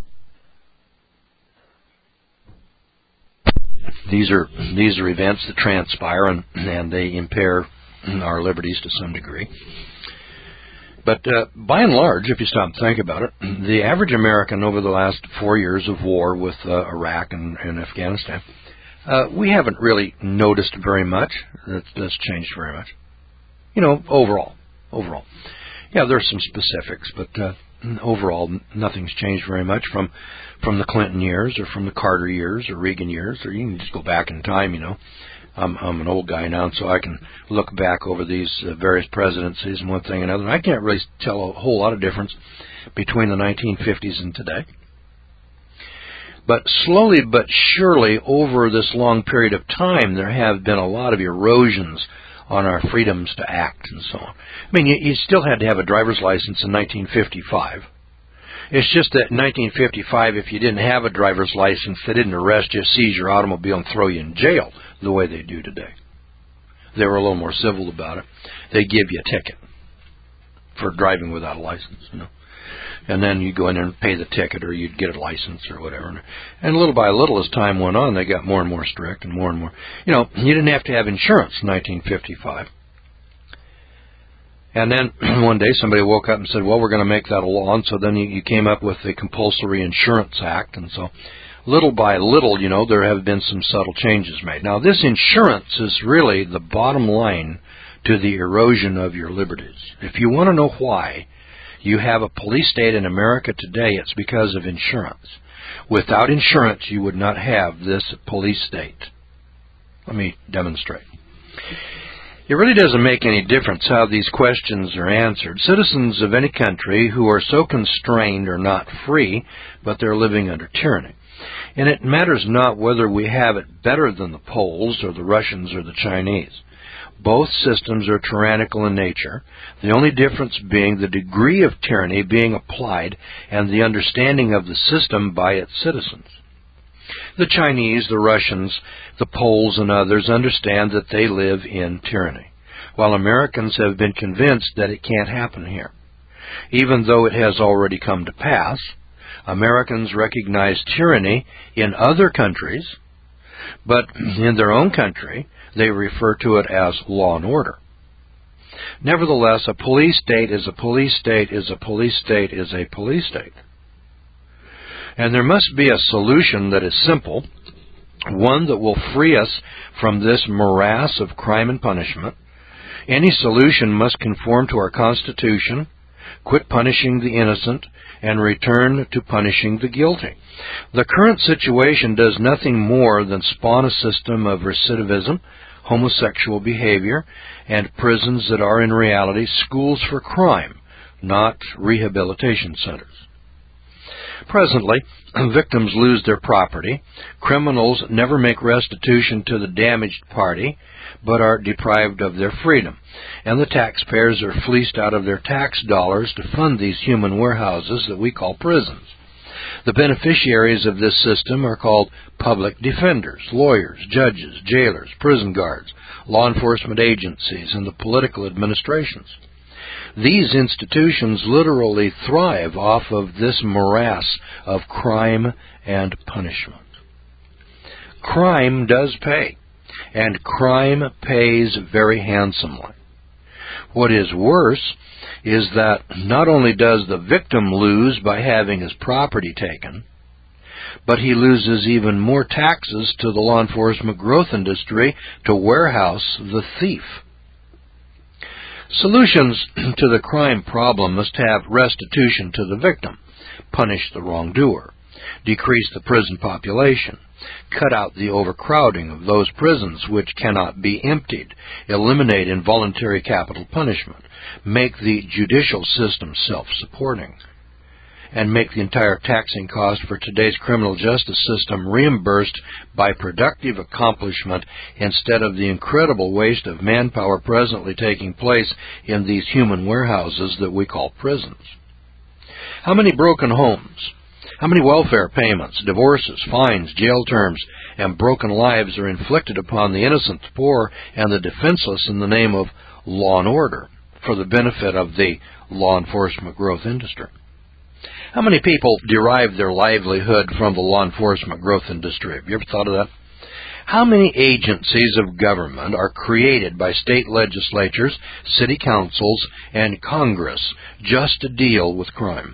these are these are events that transpire, and, and they impair our liberties to some degree. But uh, by and large, if you stop and think about it, the average American over the last four years of war with uh, Iraq and, and Afghanistan, uh, we haven't really noticed very much that that's changed very much. You know, overall, overall. Yeah, there's some specifics, but uh, overall, nothing's changed very much from from the Clinton years or from the Carter years or Reagan years, or you can just go back in time, you know. I'm, I'm an old guy now, so I can look back over these uh, various presidencies and one thing and another. And I can't really tell a whole lot of difference between the nineteen fifties and today. But slowly but surely, over this long period of time, there have been a lot of erosions on our freedoms to act and so on. I mean, you, you still had to have a driver's license in nineteen fifty-five. It's just that in nineteen fifty-five, if you didn't have a driver's license, they didn't arrest you, seize your automobile, and throw you in jail the way they do today. They were a little more civil about it. They give you a ticket for driving without a license, you know. And then you go in there and pay the ticket, or you'd get a license or whatever. And little by little, as time went on, they got more and more strict and more and more. You know, you didn't have to have insurance in nineteen fifty-five. And then one day somebody woke up and said, well, we're going to make that a law. And so then you, you came up with the Compulsory Insurance Act. And so little by little, you know, there have been some subtle changes made. Now, this insurance is really the bottom line to the erosion of your liberties. If you want to know why you have a police state in America today, it's because of insurance. Without insurance, you would not have this police state. Let me demonstrate. It really doesn't make any difference how these questions are answered. Citizens of any country who are so constrained are not free, but they're living under tyranny. And it matters not whether we have it better than the Poles or the Russians or the Chinese. Both systems are tyrannical in nature, the only difference being the degree of tyranny being applied and the understanding of the system by its citizens. The Chinese, the Russians, the Poles, and others understand that they live in tyranny, while Americans have been convinced that it can't happen here. Even though it has already come to pass, Americans recognize tyranny in other countries, but in their own country, they refer to it as law and order. Nevertheless, a police state is a police state is a police state is a police state. And there must be a solution that is simple, one that will free us from this morass of crime and punishment. Any solution must conform to our Constitution, quit punishing the innocent, and return to punishing the guilty. The current situation does nothing more than spawn a system of recidivism, homosexual behavior, and prisons that are in reality schools for crime, not rehabilitation centers. Presently, victims lose their property, criminals never make restitution to the damaged party, but are deprived of their freedom, and the taxpayers are fleeced out of their tax dollars to fund these human warehouses that we call prisons. The beneficiaries of this system are called public defenders, lawyers, judges, jailers, prison guards, law enforcement agencies, and the political administrations. These institutions literally thrive off of this morass of crime and punishment. Crime does pay, and crime pays very handsomely. What is worse is that not only does the victim lose by having his property taken, but he loses even more taxes to the law enforcement growth industry to warehouse the thief. Solutions to the crime problem must have restitution to the victim, punish the wrongdoer, decrease the prison population, cut out the overcrowding of those prisons which cannot be emptied, eliminate involuntary capital punishment, make the judicial system self-supporting, and make the entire taxing cost for today's criminal justice system reimbursed by productive accomplishment instead of the incredible waste of manpower presently taking place in these human warehouses that we call prisons. How many broken homes, how many welfare payments, divorces, fines, jail terms, and broken lives are inflicted upon the innocent, the poor, and the defenseless in the name of law and order for the benefit of the law enforcement growth industry? How many people derive their livelihood from the law enforcement growth industry? Have you ever thought of that? How many agencies of government are created by state legislatures, city councils, and Congress just to deal with crime?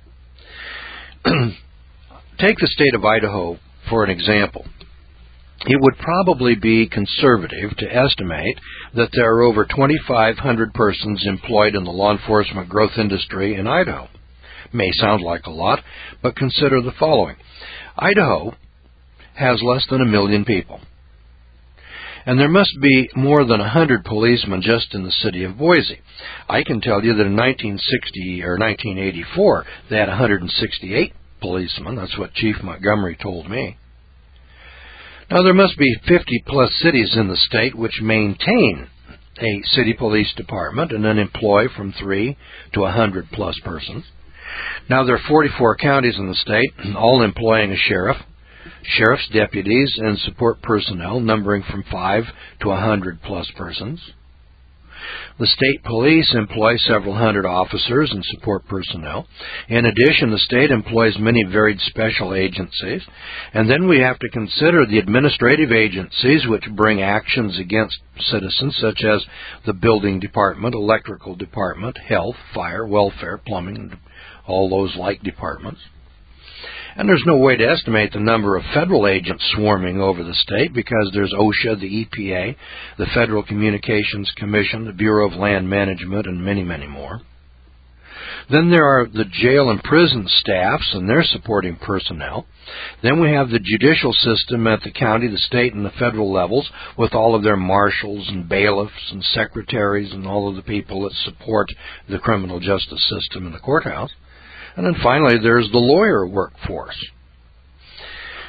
Take the state of Idaho for an example. It would probably be conservative to estimate that there are over twenty-five hundred persons employed in the law enforcement growth industry in Idaho. May sound like a lot, but consider the following. Idaho has less than a million people, and there must be more than a hundred policemen just in the city of Boise. I can tell you that in nineteen sixty or nineteen eighty-four, they had one hundred sixty-eight policemen. That's what Chief Montgomery told me. Now, there must be fifty plus cities in the state which maintain a city police department and then employ from three to one hundred plus persons. Now, there are forty-four counties in the state, all employing a sheriff, sheriff's deputies, and support personnel numbering from five to one hundred plus persons. The state police employ several hundred officers and support personnel. In addition, the state employs many varied special agencies. And then we have to consider the administrative agencies which bring actions against citizens, such as the building department, electrical department, health, fire, welfare, plumbing, and all those like departments. And there's no way to estimate the number of federal agents swarming over the state because there's OSHA, the E P A, the Federal Communications Commission, the Bureau of Land Management, and many, many more. Then there are the jail and prison staffs and their supporting personnel. Then we have the judicial system at the county, the state, and the federal levels with all of their marshals and bailiffs and secretaries and all of the people that support the criminal justice system in the courthouse. And then finally, there's the lawyer workforce.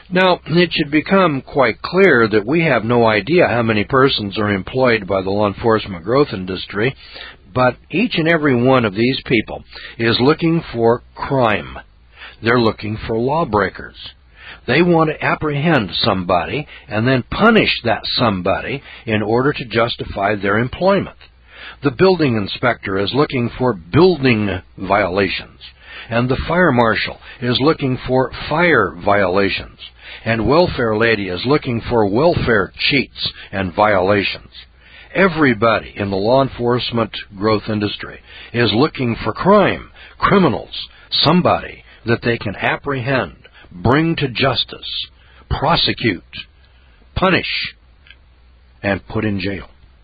Now, it should become quite clear that we have no idea how many persons are employed by the law enforcement growth industry, but each and every one of these people is looking for crime. They're looking for lawbreakers. They want to apprehend somebody and then punish that somebody in order to justify their employment. The building inspector is looking for building violations, and the fire marshal is looking for fire violations, and welfare lady is looking for welfare cheats and violations. Everybody in the law enforcement growth industry is looking for crime, criminals, somebody that they can apprehend, bring to justice, prosecute, punish, and put in jail.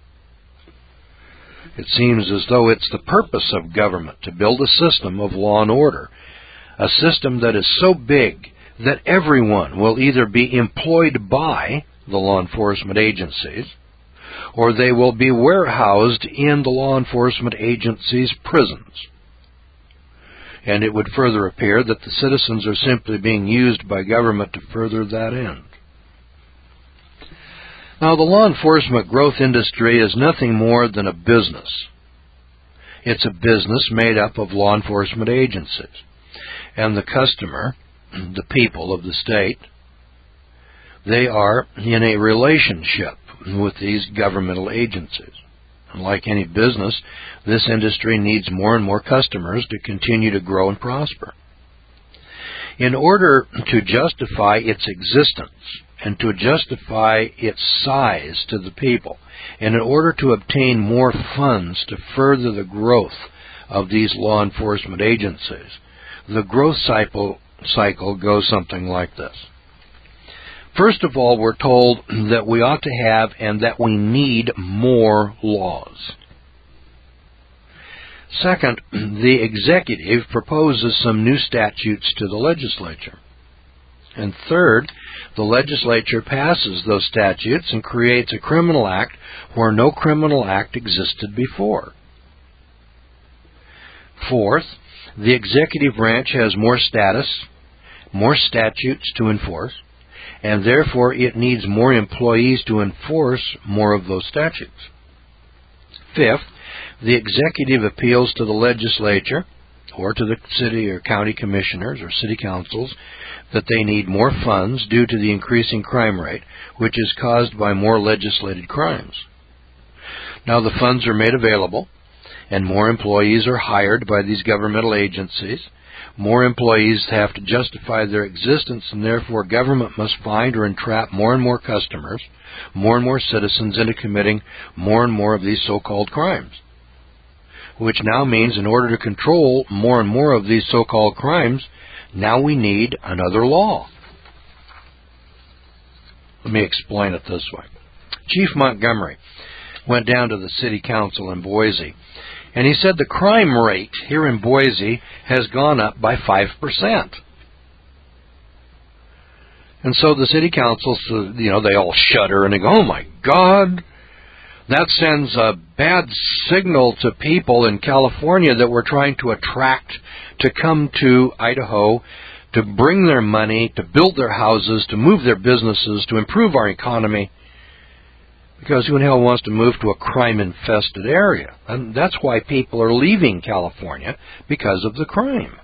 It seems as though it's the purpose of government to build a system of law and order, a system that is so big that everyone will either be employed by the law enforcement agencies or they will be warehoused in the law enforcement agencies' prisons. And it would further appear that the citizens are simply being used by government to further that end. Now, the law enforcement growth industry is nothing more than a business. It's a business made up of law enforcement agencies. And the customer, the people of the state, they are in a relationship with these governmental agencies. And like any business, this industry needs more and more customers to continue to grow and prosper. In order to justify its existence and to justify its size to the people, and in order to obtain more funds to further the growth of these law enforcement agencies, the growth cycle, cycle goes something like this. First of all, we're told that we ought to have and that we need more laws. Second, the executive proposes some new statutes to the legislature. And third, the legislature passes those statutes and creates a criminal act where no criminal act existed before. Fourth, the executive branch has more status, more statutes to enforce, and therefore it needs more employees to enforce more of those statutes. Fifth, the executive appeals to the legislature or to the city or county commissioners or city councils that they need more funds due to the increasing crime rate, which is caused by more legislated crimes. Now the funds are made available, and more employees are hired by these governmental agencies. More employees have to justify their existence, and therefore government must find or entrap more and more customers, more and more citizens into committing more and more of these so-called crimes. Which now means in order to control more and more of these so-called crimes, now we need another law. Let me explain it this way. Chief Montgomery went down to the city council in Boise, and he said the crime rate here in Boise has gone up by five percent. And so the city council, you know, they all shudder and they go, oh my God, that sends a bad signal to people in California that we're trying to attract to come to Idaho, to bring their money, to build their houses, to move their businesses, to improve our economy. Because who in hell wants to move to a crime-infested area? And that's why people are leaving California, because of the crime.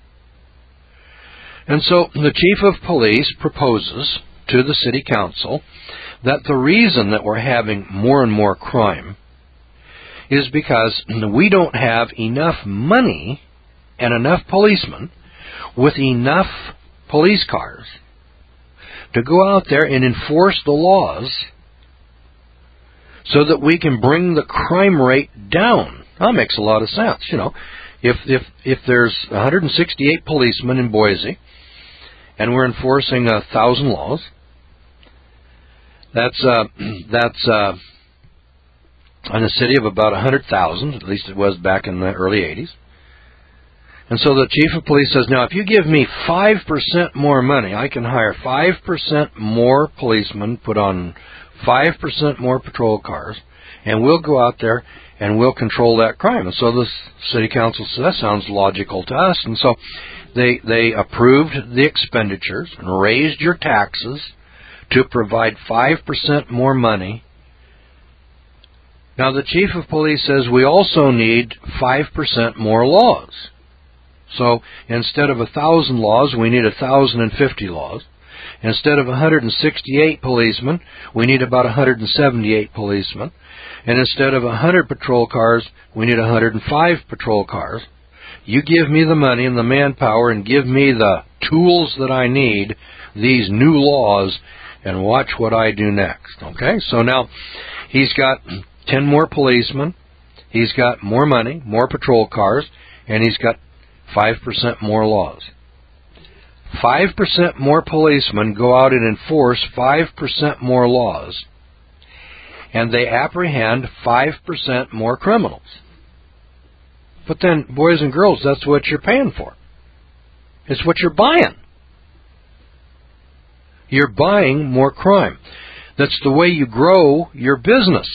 And so the chief of police proposes to the city council that the reason that we're having more and more crime is because we don't have enough money and enough policemen with enough police cars to go out there and enforce the laws so that we can bring the crime rate down. That makes a lot of sense. You know, if if if there's one hundred sixty-eight policemen in Boise and we're enforcing a thousand laws, that's uh, that's uh, in a city of about one hundred thousand. At least it was back in the early eighties. And so the chief of police says, now, if you give me five percent more money, I can hire five percent more policemen, put on five percent more patrol cars, and we'll go out there and we'll control that crime. And so the city council says, that sounds logical to us. And so they they approved the expenditures and raised your taxes to provide five percent more money. Now the chief of police says we also need five percent more laws. So instead of one thousand laws, we need one thousand fifty laws. Instead of one hundred sixty-eight policemen, we need about one hundred seventy-eight policemen. And instead of one hundred patrol cars, we need one hundred five patrol cars. You give me the money and the manpower and give me the tools that I need, these new laws, and watch what I do next. Okay? So now he's got ten more policemen, he's got more money, more patrol cars, and he's got five percent more laws. five percent more policemen go out and enforce five percent more laws, and they apprehend five percent more criminals. But then, boys and girls, that's what you're paying for. It's what you're buying. You're buying more crime. That's the way you grow your business.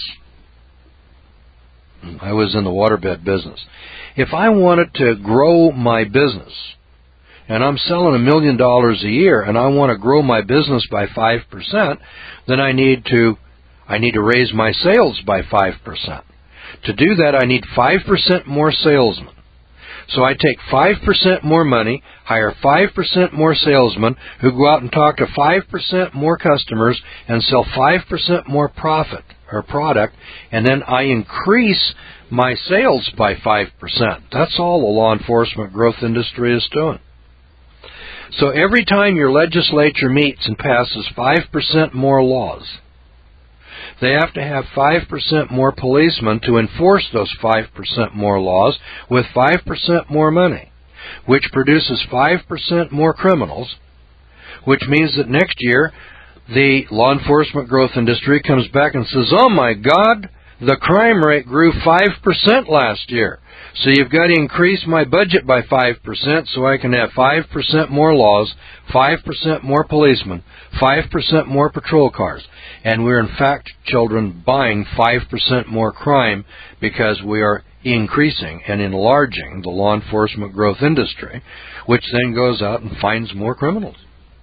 I was in the waterbed business. If I wanted to grow my business, and I'm selling a million dollars a year, and I want to grow my business by five percent, then I need to I need to raise my sales by five percent. To do that, I need five percent more salesmen. So I take five percent more money, hire five percent more salesmen who go out and talk to five percent more customers and sell five percent more profit or product, and then I increase my sales by five percent. That's all the law enforcement growth industry is doing. So every time your legislature meets and passes five percent more laws, they have to have five percent more policemen to enforce those five percent more laws with five percent more money, which produces five percent more criminals, which means that next year the law enforcement growth industry comes back and says, oh my God, the crime rate grew five percent last year. So you've got to increase my budget by five percent so I can have five percent more laws, five percent more policemen, five percent more patrol cars. And we're in fact, children, buying five percent more crime because we are increasing and enlarging the law enforcement growth industry, which then goes out and finds more criminals.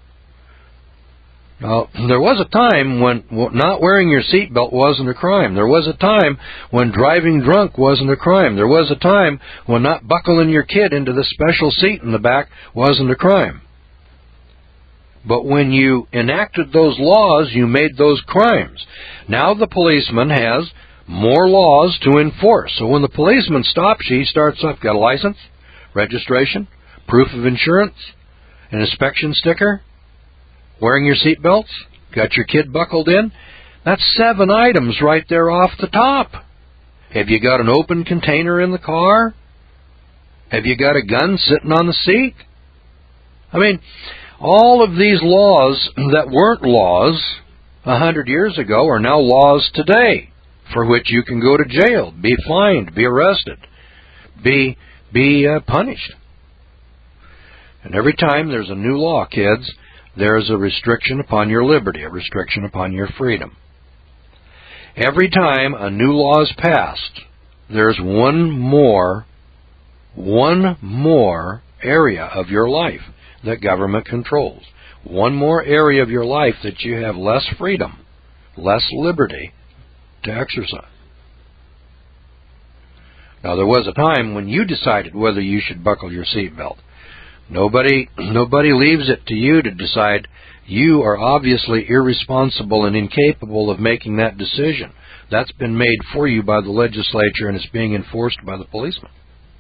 Now, there was a time when not wearing your seatbelt wasn't a crime. There was a time when driving drunk wasn't a crime. There was a time when not buckling your kid into the special seat in the back wasn't a crime. But when you enacted those laws, you made those crimes. Now the policeman has more laws to enforce. So when the policeman stops you, he starts off, got a license, registration, proof of insurance, an inspection sticker, wearing your seatbelts, got your kid buckled in. That's seven items right there off the top. Have you got an open container in the car? Have you got a gun sitting on the seat? I mean, all of these laws that weren't laws a hundred years ago are now laws today, for which you can go to jail, be fined, be arrested, be be uh, punished. And every time there's a new law, kids, there is a restriction upon your liberty, a restriction upon your freedom. Every time a new law is passed, there's one more, one more area of your life that government controls. One more area of your life that you have less freedom, less liberty to exercise. Now, there was a time when you decided whether you should buckle your seatbelt. Nobody, nobody leaves it to you to decide. You are obviously irresponsible and incapable of making that decision. That's been made for you by the legislature, and it's being enforced by the policeman.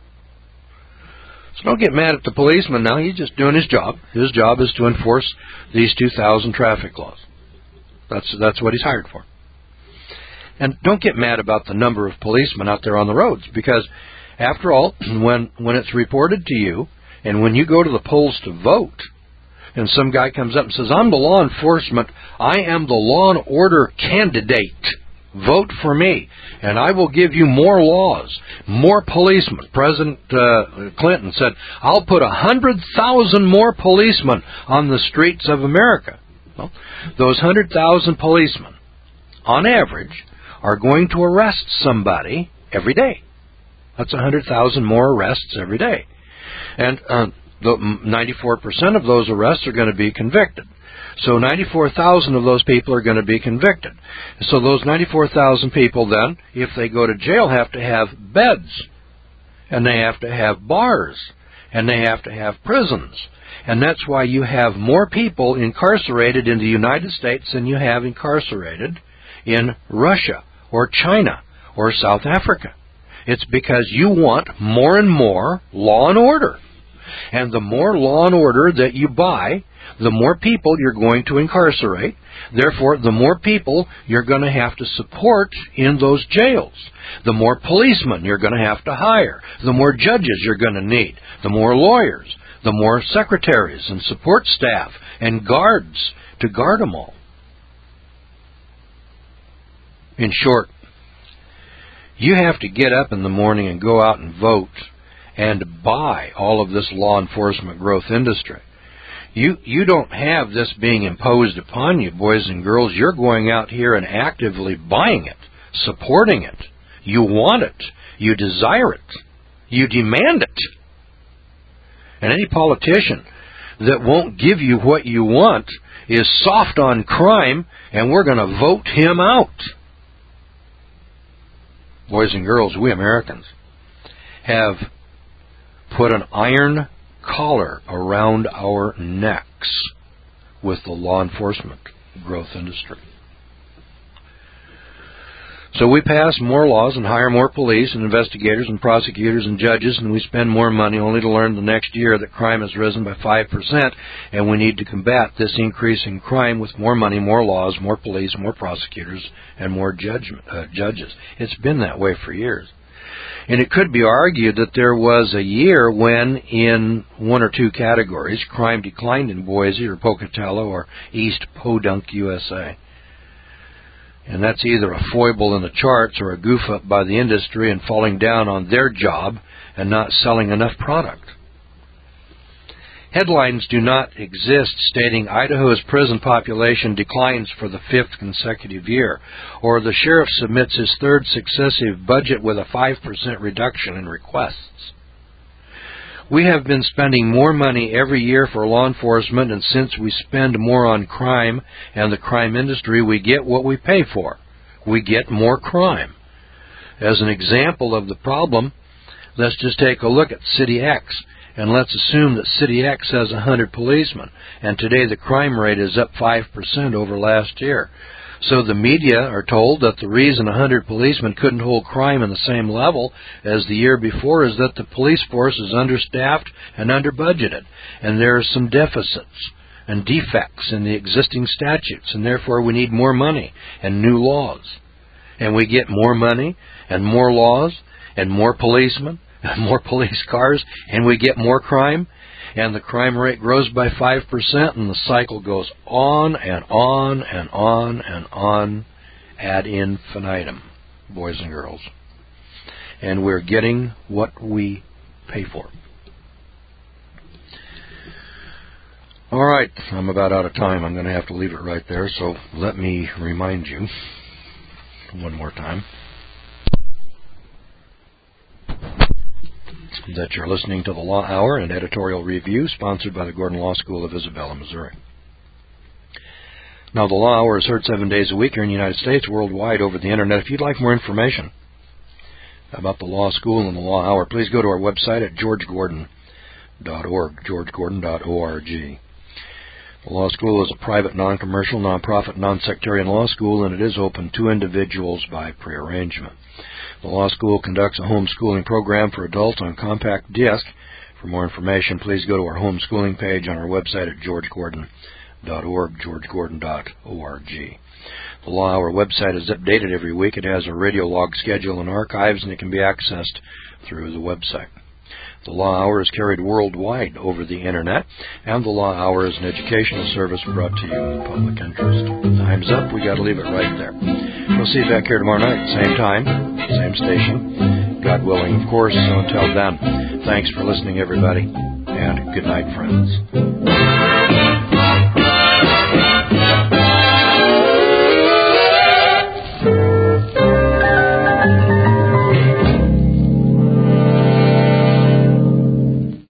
So don't get mad at the policeman now. He's just doing his job. His job is to enforce these two thousand traffic laws. That's, that's what he's hired for. And don't get mad about the number of policemen out there on the roads, because, after all, when, when it's reported to you, and when you go to the polls to vote, and some guy comes up and says, I'm the law enforcement, I am the law and order candidate, vote for me, and I will give you more laws, more policemen. President uh, Clinton said, I'll put one hundred thousand more policemen on the streets of America. Well, those one hundred thousand policemen, on average, are going to arrest somebody every day. That's one hundred thousand more arrests every day. And uh, the ninety-four percent of those arrests are going to be convicted. So ninety-four thousand of those people are going to be convicted. So those ninety-four thousand people then, if they go to jail, have to have beds. And they have to have bars. And they have to have prisons. And that's why you have more people incarcerated in the United States than you have incarcerated in Russia or China or South Africa. It's because you want more and more law and order. And the more law and order that you buy, the more people you're going to incarcerate. Therefore, the more people you're going to have to support in those jails. The more policemen you're going to have to hire. The more judges you're going to need. The more lawyers. The more secretaries and support staff and guards to guard them all. In short, you have to get up in the morning and go out and vote and buy all of this law enforcement growth industry. You you don't have this being imposed upon you, boys and girls. You're going out here and actively buying it, supporting it. You want it. You desire it. You demand it. And any politician that won't give you what you want is soft on crime, and we're going to vote him out. Boys and girls, we Americans have put an iron collar around our necks with the law enforcement growth industry. So we pass more laws and hire more police and investigators and prosecutors and judges, and we spend more money only to learn the next year that crime has risen by five percent, and we need to combat this increase in crime with more money, more laws, more police, more prosecutors, and more judgment, uh, judges. It's been that way for years. And it could be argued that there was a year when, in one or two categories, crime declined in Boise or Pocatello or East Podunk, U S A. And that's either a foible in the charts or a goof-up by the industry and falling down on their job and not selling enough product. Headlines do not exist stating Idaho's prison population declines for the fifth consecutive year, or the sheriff submits his third successive budget with a five percent reduction in requests. We have been spending more money every year for law enforcement, and since we spend more on crime and the crime industry, we get what we pay for. We get more crime. As an example of the problem, let's just take a look at City X, and let's assume that City X has one hundred policemen, and today the crime rate is up five percent over last year. So the media are told that the reason one hundred policemen couldn't hold crime in the same level as the year before is that the police force is understaffed and under-budgeted, and there are some deficits and defects in the existing statutes, and therefore we need more money and new laws. And we get more money and more laws and more policemen and more police cars, and we get more crime, and the crime rate grows by five percent, and the cycle goes on and on and on and on ad infinitum, boys and girls. And we're getting what we pay for. All right, I'm about out of time. I'm going to have to leave it right there, so let me remind you one more time that you're listening to the Law Hour, an editorial review sponsored by the Gordon Law School of Isabella, Missouri. Now, the Law Hour is heard seven days a week here in the United States, worldwide over the Internet. If you'd like more information about the Law School and the Law Hour, please go to our website at george gordon dot org, george gordon dot org. The Law School is a private, non-commercial, non-profit, non-sectarian law school, and it is open to individuals by prearrangement. The Law School conducts a homeschooling program for adults on compact disc. For more information, please go to our homeschooling page on our website at george gordon dot org, george gordon dot org. The Law Hour website is updated every week. It has a radio log schedule and archives, and it can be accessed through the website. The Law Hour is carried worldwide over the Internet, and the Law Hour is an educational service brought to you in the public interest. Time's up. We got to leave it right there. We'll see you back here tomorrow night, same time, same station, God willing, of course. So until then, thanks for listening, everybody, and good night, friends.